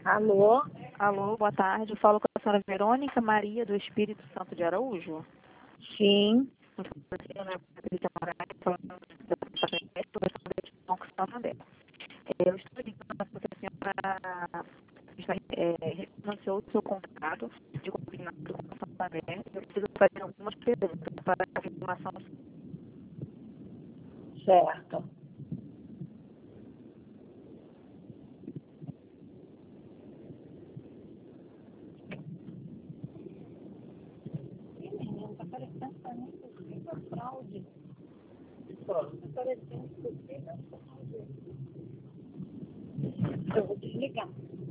Alô? Alô, boa tarde. Eu falo com a senhora Verônica Maria do Espírito Santo de Araújo. Sim. Eu estou ligando porque a senhora refinanciou o seu contrato de combinado com o Santander. Eu preciso fazer algumas perguntas para a informação. Certo. Menino, tá parecendo pra mim possível fraude. Tá parecendo possível fraude. Eu vou desligar.